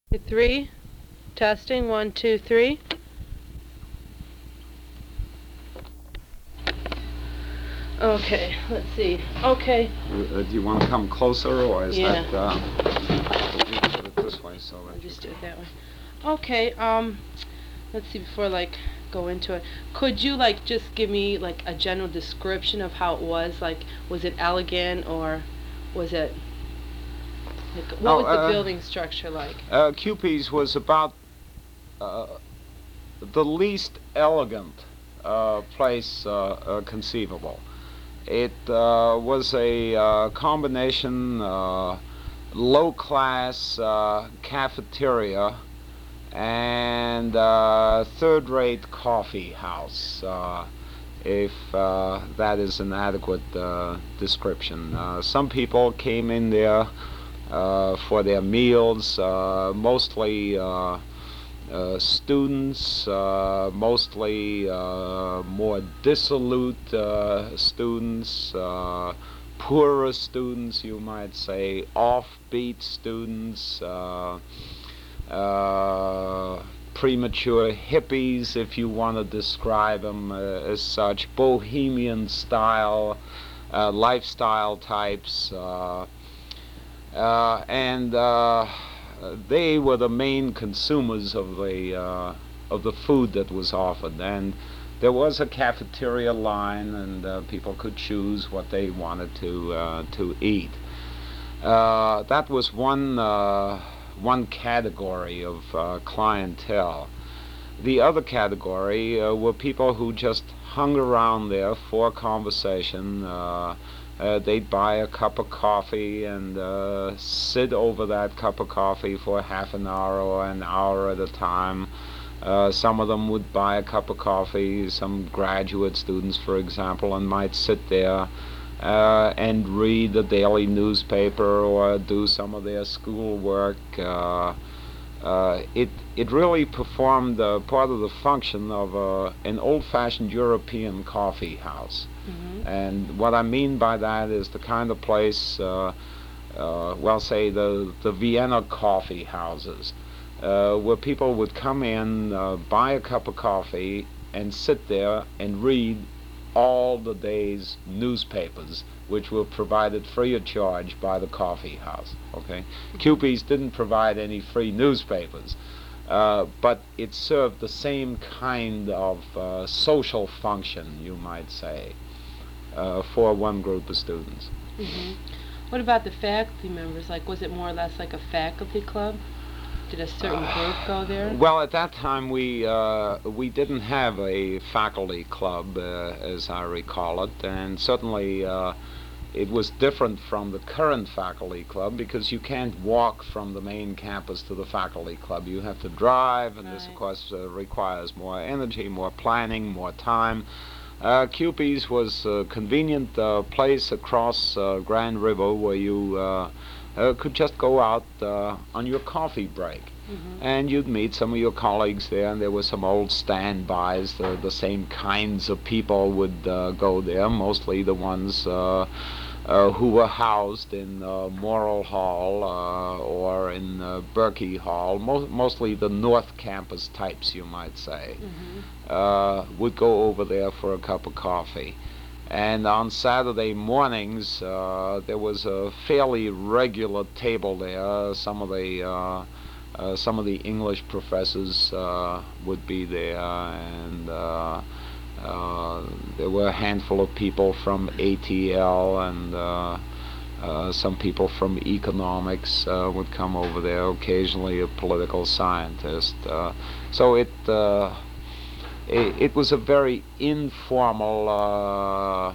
Three, testing, 1, 2, 3. Okay, let's see. Okay. Do you want to come closer, or is Yeah. that? You put it this way, so I'll that just do it that way. Okay. Let's see. Before go into it, could you just give me a general description of how it was? Was it elegant or was it what was the building structure like? Kewpies was about the least elegant place conceivable. It was a combination low-class cafeteria and third-rate coffee house, if that is an adequate description. Some people came in there for their meals, mostly students, mostly more dissolute students, poorer students, you might say, offbeat students, premature hippies, if you want to describe them as such, bohemian style, lifestyle types, and they were the main consumers of the food that was offered. And there was a cafeteria line, and people could choose what they wanted to eat. That was one category of clientele. The other category were people who just hung around there for conversation. They'd buy a cup of coffee and sit over that cup of coffee for half an hour or an hour at a time. Some of them would buy a cup of coffee, some graduate students, for example, and might sit there and read the daily newspaper or do some of their schoolwork. It really performed part of the function of an old-fashioned European coffee house. Mm-hmm. And what I mean by that is the kind of place, say the Vienna coffee houses, where people would come in, buy a cup of coffee, and sit there and read all the day's newspapers, which were provided free of charge by the coffee house. Okay, Kewpies didn't provide any free newspapers, but it served the same kind of social function, you might say, for one group of students. Mm-hmm. What about the faculty members? Was it more or less like a faculty club? Did a certain group go there? Well, at that time we didn't have a faculty club, as I recall it, and certainly it was different from the current faculty club because you can't walk from the main campus to the faculty club. You have to drive, and this, of course, requires more energy, more planning, more time. Kewpies was a convenient place across Grand River where you could just go out on your coffee break. Mm-hmm. And you'd meet some of your colleagues there, and there were some old standbys. The same kinds of people would go there, mostly the ones who were housed in Morrill Hall or in Berkey Hall, mostly the North Campus types, you might say, would go over there for a cup of coffee. And on Saturday mornings, there was a fairly regular table there. Some of the English professors would be there, and there were a handful of people from ATL, and some people from economics would come over there. Occasionally, a political scientist. So it was a very informal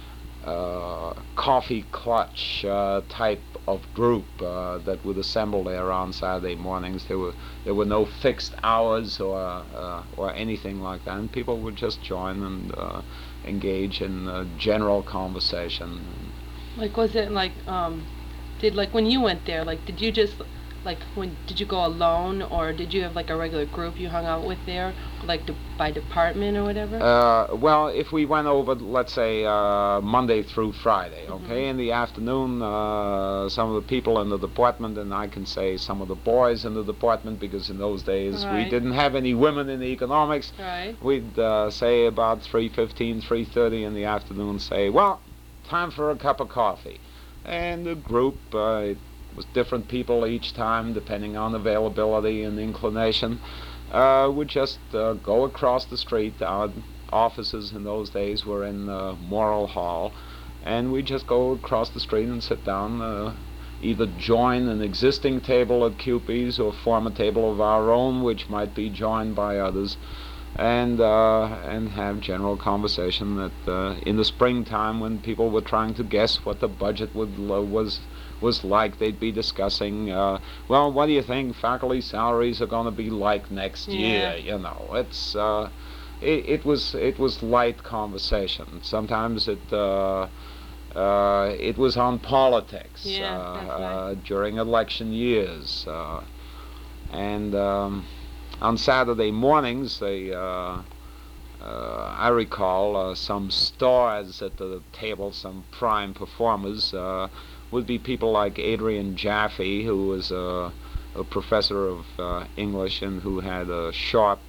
coffee clutch type of group that would assemble there on Saturday mornings. There were no fixed hours or anything like that, and people would just join and engage in general conversation. Was it did when you went there, did you just like when did you go alone, or did you have like a regular group you hung out with there, like by department or whatever? Well, if we went over, let's say, Monday through Friday, Mhm. okay, in the afternoon, some of the people in the department, and I can say some of the boys in the department, because in those days we Right. didn't have any women in the economics, Right. we'd say about 3:15, 3:30 in the afternoon, say, well, time for a cup of coffee. And the group, it was different people each time, depending on availability and inclination, would just go across the street. Our offices in those days were in Morrill Hall, and we'd just go across the street and sit down, either join an existing table at Cupid's or form a table of our own, which might be joined by others, and have general conversation. That in the springtime, when people were trying to guess what the budget was like, they'd be discussing, well, what do you think faculty salaries are going to be like next Yeah. year? It was light conversation. Sometimes it was on politics Yeah, that's nice. during election years, and on Saturday mornings, I recall some stars at the table, some prime performers, would be people like Adrian Jaffe, who was a professor of English and who had a sharp,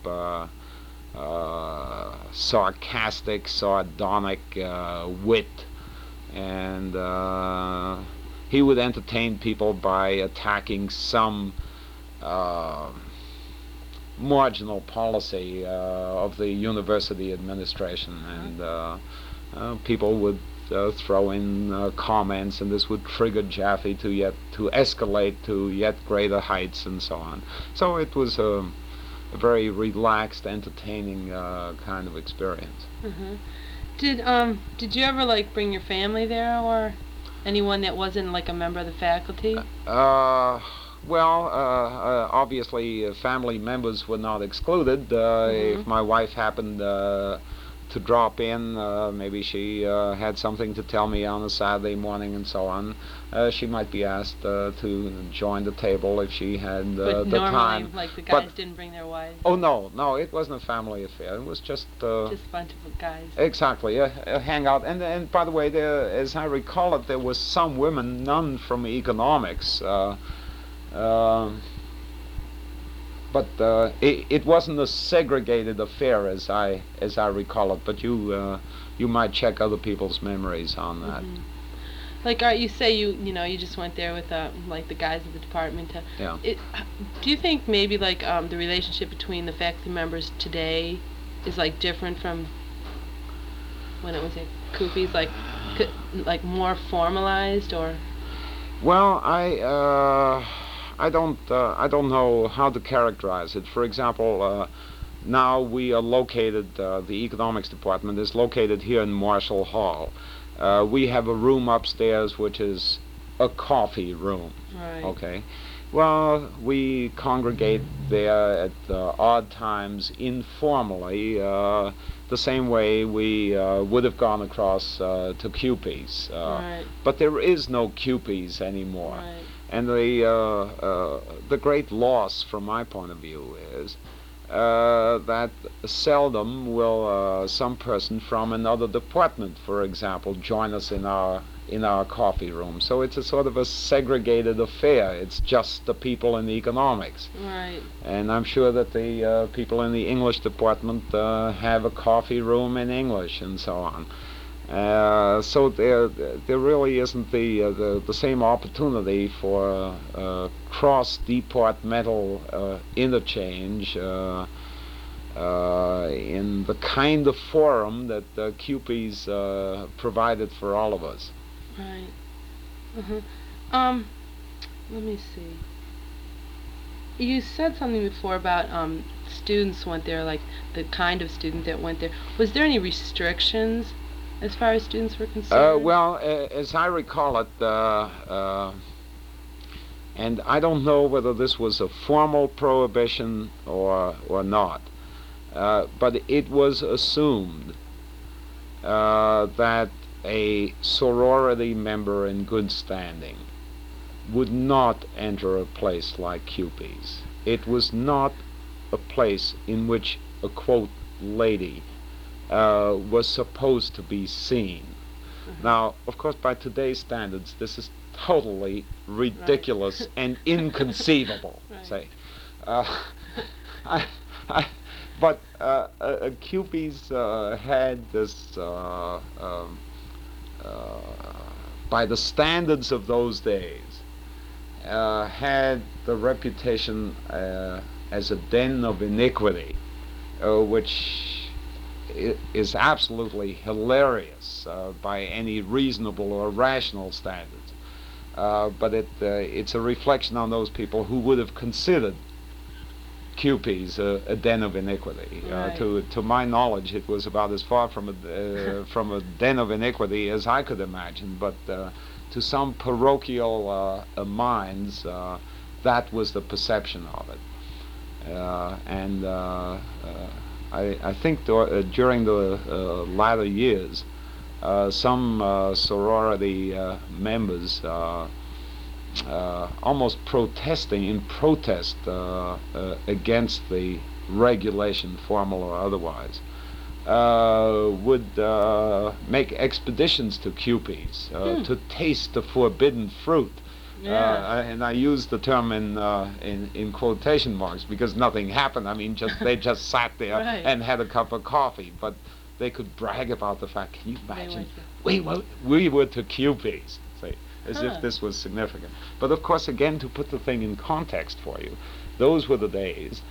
sarcastic, sardonic wit, and he would entertain people by attacking some uh, marginal policy of the university administration, and people would throw in comments, and this would trigger Jaffe to escalate to yet greater heights, and so on. So it was a very relaxed, entertaining kind of experience. Mhm. Did you ever like bring your family there, or anyone that wasn't like a member of the faculty? Uh, well, obviously, family members were not excluded. If Mhm. my wife happened to drop in, maybe she had something to tell me on a Saturday morning and so on, she might be asked to join the table if she had But the normally, time. like the But guys didn't bring their wives. oh no, no, it wasn't a family affair. It was just Just a bunch of guys. exactly a hangout. And by the way, as I recall it, there was some women, none from economics. Uh, but it wasn't a segregated affair as I recall it. But you might check other people's memories on that. Mhm. Like, you say you just went there with like the guys of the department. Yeah. Do you think maybe like the relationship between the faculty members today is like different from when it was at Coopies, like like more formalized, or? Well, I don't know how to characterize it. For example, now we are located. The economics department is located here in Marshall Hall. We have a room upstairs which is a coffee room. Right. Okay. Well, we congregate there at odd times informally, the same way we would have gone across to Cupid's. Right. But there is no Cupid's anymore. Right. And the great loss, from my point of view, is that seldom will some person from another department, for example, join us in our coffee room. So it's a sort of a segregated affair. It's just the people in the economics. Right. And I'm sure that the people in the English department have a coffee room in English and so on. So there really isn't the same opportunity for cross-departmental interchange in the kind of forum that CUPE's provided for all of us. Right. Uh-huh. Um, Let me see. You said something before about students went there, like the kind of student that went there. Was there any restrictions as far as students were concerned? Well, as I recall it, and I don't know whether this was a formal prohibition or not, but it was assumed that a sorority member in good standing would not enter a place like Kewpie's. It was not a place in which a, quote, lady was supposed to be seen. Now, of course, by today's standards, this is totally ridiculous and inconceivable. Right. Say, uh, I, but Kewpie's had this, by the standards of those days, had the reputation as a den of iniquity, which is absolutely hilarious by any reasonable or rational standards. But it's a reflection on those people who would have considered Kewpie's a den of iniquity. Right. To my knowledge, it was about as far from a den of iniquity as I could imagine. But to some parochial minds, that was the perception of it. I think during the latter years, some sorority members almost protesting in protest against the regulation, formal or otherwise, would make expeditions to Kewpie's to taste the forbidden fruit. Yeah. And I use the term in quotation marks because nothing happened. I mean, they just sat there Right. and had a cup of coffee, but they could brag about the fact. Can you imagine? They We were to Kewpie's, say, as Huh. if this was significant. But of course, again, to put the thing in context for you, those were the days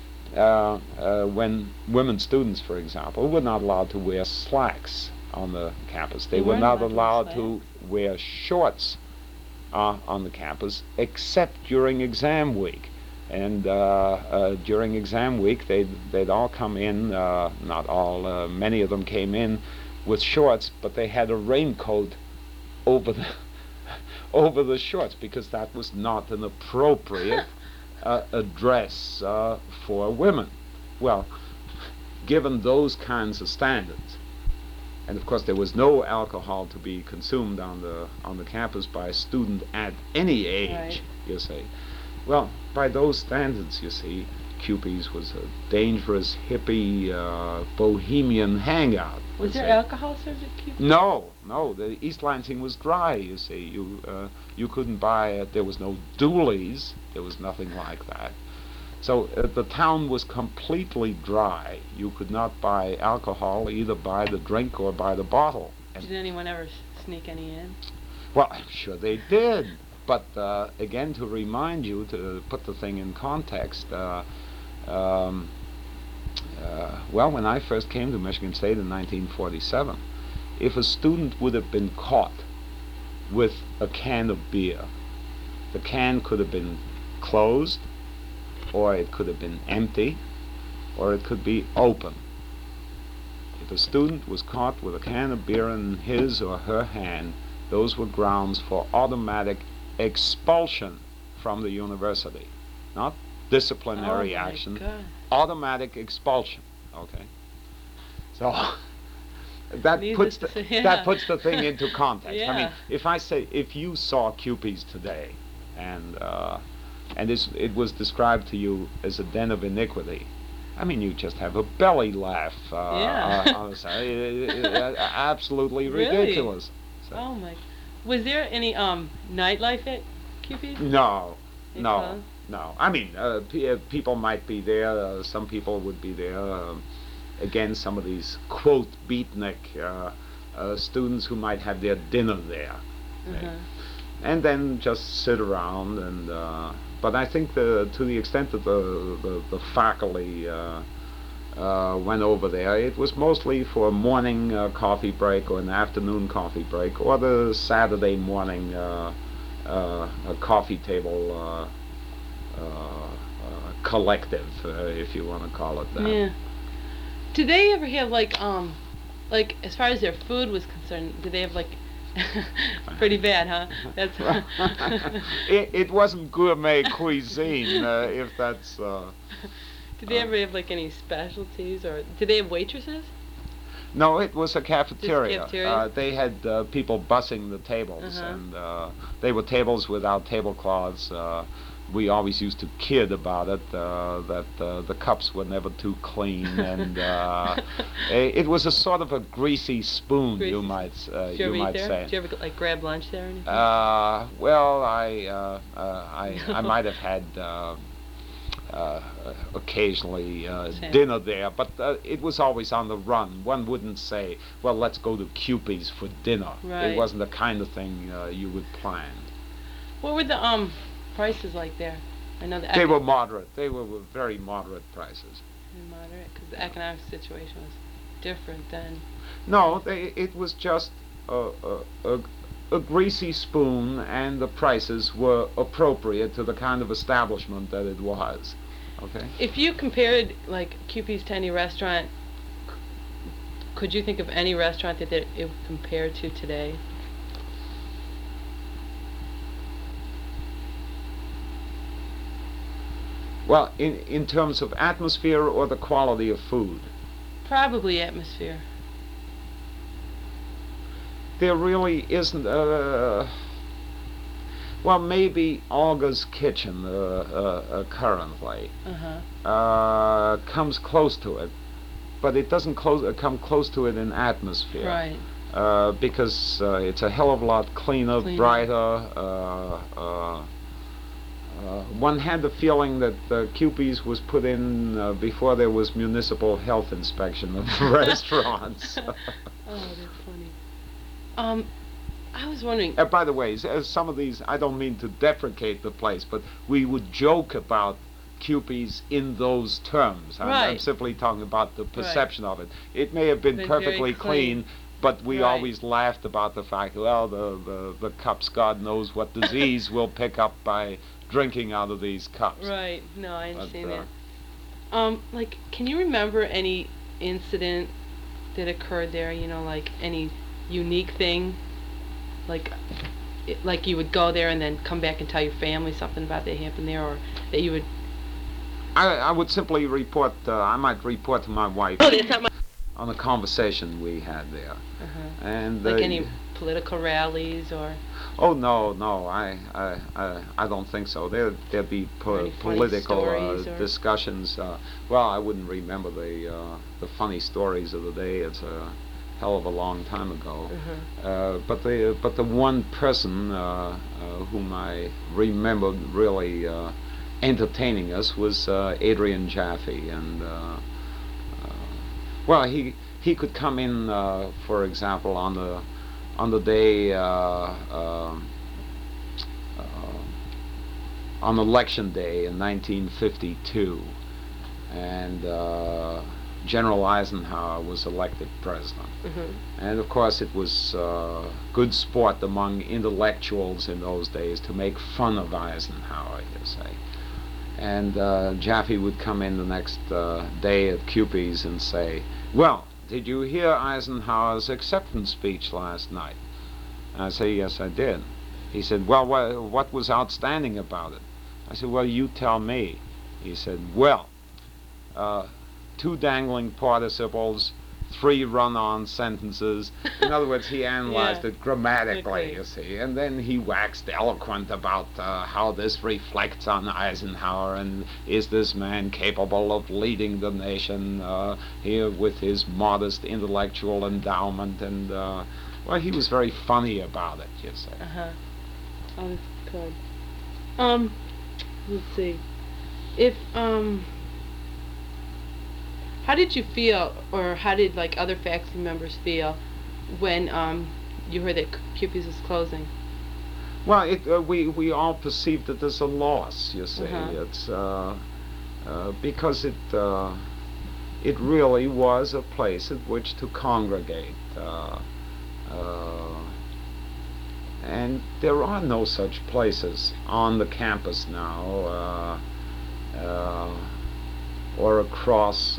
when women students, for example, were not allowed to wear slacks on the campus. They were weren't not allowed to wear allowed to wear shorts on the campus, except during exam week. And during exam week, they'd all come in, not all, many of them came in with shorts, but they had a raincoat over the over the shorts because that was not an appropriate dress for women. Well, given those kinds of standards, and of course there was no alcohol to be consumed on the campus by a student at any age, Right. you see. Well, by those standards, you see, Kewpie's was a dangerous hippie bohemian hangout. Was you there see. alcohol served at Kewpie's? No, the East Lansing was dry. You see, you couldn't buy it. There was no Dooley's. There was nothing like that. So the town was completely dry. You could not buy alcohol either by the drink or by the bottle. Did anyone ever sneak any in? Well, I'm sure they did. But again, to remind you, to put the thing in context, well, when I first came to Michigan State in 1947, if a student would have been caught with a can of beer, the can could have been closed, or it could have been empty, or it could be open. If a student was caught with a can of beer in his or her hand, those were grounds for automatic expulsion from the university. Not disciplinary Oh my action, God. automatic expulsion. Okay. So that Needless puts to the, say, yeah. that puts the thing into context. I mean, Yeah. if I say if you saw Kewpie's today and it was described to you as a den of iniquity, I mean, you just have a belly laugh. Yeah. Absolutely Really? ridiculous. So, Oh my. Was there any nightlife at Kewpie's? no, They no, closed? no. I mean, people might be there. Some people would be there. Again, some of these quote beatnik students who might have their dinner there, Uh-huh. and then just sit around. And but I think to the extent that the faculty went over there, it was mostly for a morning coffee break or an afternoon coffee break, or the Saturday morning a coffee table collective, if you want to call it that. Yeah. Did they ever have like as far as their food was concerned, did they have like pretty bad, huh? That's It wasn't gourmet cuisine, if that's. Did they ever have like any specialties, or did they have waitresses? No, it was a cafeteria. cafeteria? They had people bussing the tables, Uh-huh. and they were tables without tablecloths. We always used to kid about it, that the cups were never too clean, and it was a sort of a greasy spoon, Greasy you spoon. might Did you ever you eat might there? say. Did you ever like grab lunch there or anything? Well, I might have had occasionally Same. dinner there, but it was always on the run. One wouldn't say, well, let's go to Cupid's for dinner. Right. It wasn't the kind of thing you would plan. What were the prices like there? I know They were moderate. They were very moderate prices. moderate because the economic situation was different then. No, it was just a greasy spoon, and the prices were appropriate to the kind of establishment that it was. Okay. If you compared like Cupid's to any restaurant, could you think of any restaurant that it would compare to today? Well, in terms of atmosphere or the quality of food? Probably atmosphere. There really isn't. Well, maybe Olga's Kitchen currently comes close to it, but it doesn't come close to it in atmosphere. Right. Because it's a hell of a lot cleaner, brighter. One had the feeling that Cupid's was put in before there was municipal health inspection of restaurants. Oh, that's funny. I was wondering. By the way, some of these, I don't mean to deprecate the place, but we would joke about Cupid's in those terms. I'm simply talking about the perception of it. It may have been perfectly clean, but we always laughed about the fact, well, the cups, God knows what disease we'll pick up by drinking out of these cups. Right. No, I understand that. Like, can you remember any incident that occurred there? You know, like any unique thing, like you would go there and then come back and tell your family something about that happened there, or that you would. I would simply report. I might report to my wife. Oh, that's not my. On the conversation we had there. And like any political rallies or. Oh no, I don't think so. There'd be political discussions. Well, I wouldn't remember the funny stories of the day. It's a hell of a long time ago. But the one person whom I remember really entertaining us was Adrian Jaffe, and well, he could come in, for example, on the day on election day in 1952, and General Eisenhower was elected president. And of course it was good sport among intellectuals in those days to make fun of Eisenhower, you say. And Jaffe would come in the next day at Cupid's and say, well, did you hear Eisenhower's acceptance speech last night? And I say, yes, I did. He said, well, what was outstanding about it? I said, well, you tell me. He said, well, 2 dangling participles, 3 run-on sentences. In other words, he analyzed it grammatically, you see. And then he waxed eloquent about how this reflects on Eisenhower, and is this man capable of leading the nation here with his modest intellectual endowment. And, well, he was very funny about it, you see. Oh, that's good. Let's see. If, how did you feel, or how did like other faculty members feel when you heard that Cupid's was closing? Well, we all perceived it as a loss. You see, it's because it really was a place at which to congregate, and there are no such places on the campus now. Or across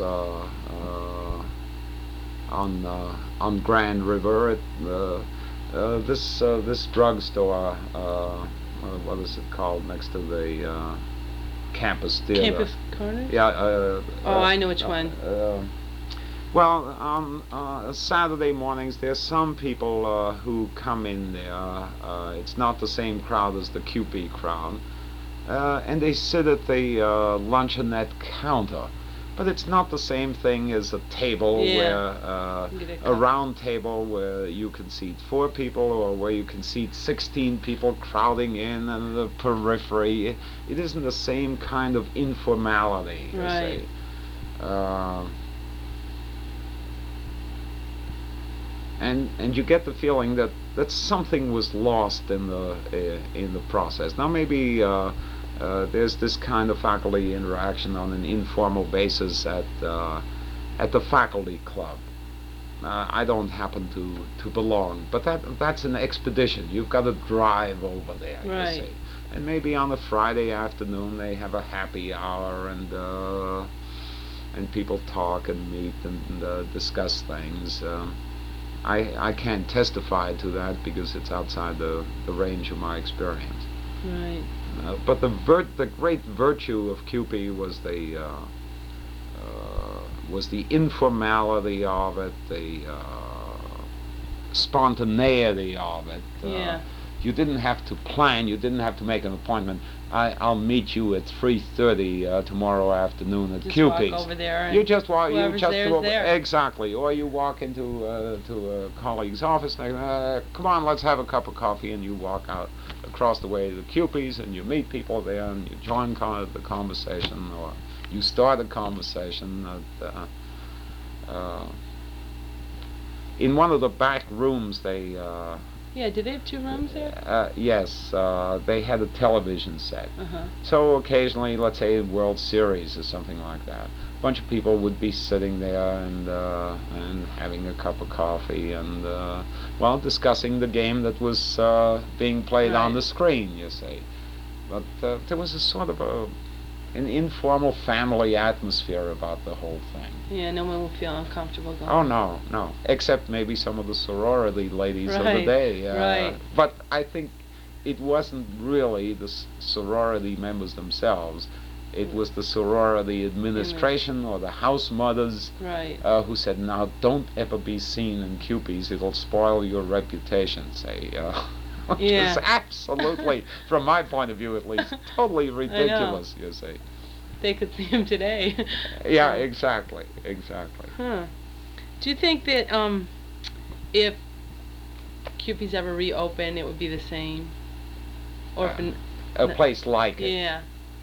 on Grand River at this drugstore. What is it called next to the campus theater? Campus Corner? Yeah. I know which one. Well, on Saturday mornings, there's some people who come in there. It's not the same crowd as the QP crowd, and they sit at the luncheonette counter. But it's not the same thing as a table where Yeah. You get a a cup. round table where you can seat 4 people or where you can seat 16 people crowding in and the periphery. It isn't the same kind of informality, you Right. see. Uh, and you get the feeling that something was lost in the process. Now maybe there's this kind of faculty interaction on an informal basis at the faculty club. I don't happen to belong, but that's an expedition. You've got to drive over there, Right. you see. And maybe on a Friday afternoon they have a happy hour and people talk and meet and discuss things. I can't testify to that because it's outside the range of my experience. Right. But the great virtue of Cupid was the informality of it, the spontaneity of it. Yeah. You didn't have to plan. You didn't have to make an appointment. I'll meet you at 3:30 tomorrow afternoon at Just Cupid's. walk over there. You And just walk. You whoever's just there is walk, there. exactly. Or you walk into to a colleague's office. And come on, let's have a cup of coffee, and you walk out across the way to the Cupid's, and you meet people there, and you join the conversation, or you start a conversation. In one of the back rooms, Yeah. Did they have 2 rooms there? yes, they had a television set. Uh-huh. So occasionally, let's say World Series or something like that, a bunch of people would be sitting there and having a cup of coffee and well, discussing the game that was being played on Right. the screen. You see, but there was a sort of an informal family atmosphere about the whole thing. Yeah. No one will feel uncomfortable going. Oh no, except maybe some of the sorority ladies of the Right, day. right. But I think it wasn't really the sorority members themselves. It was the sorority administration or the house mothers Right. who said, "Now don't ever be seen in Cupid's; it'll spoil your reputation." Say, which Yeah. is absolutely, from my point of view at least, totally ridiculous. You see. They could see him today. Yeah, Um, exactly. Huh. Do you think that if Cupid's ever reopened, it would be the same? Or if A place like it. yeah.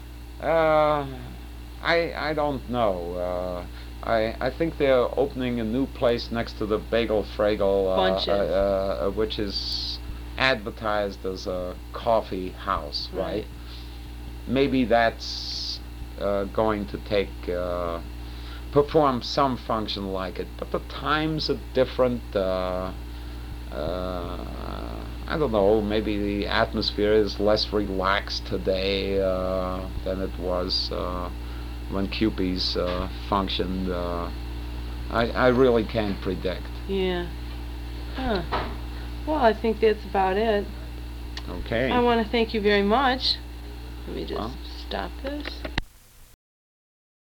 I don't know. I think they're opening a new place next to the Bagel Fragel, Bunches. which is advertised as a coffee house, right? Maybe that's going to perform some function like it, but the times are different. I don't know, maybe the atmosphere is less relaxed today than it was when Cupid's functioned. I really can't predict. Yeah. Huh. Well, I think that's about it. Okay. I want to thank you very much. Let me just Well. stop this.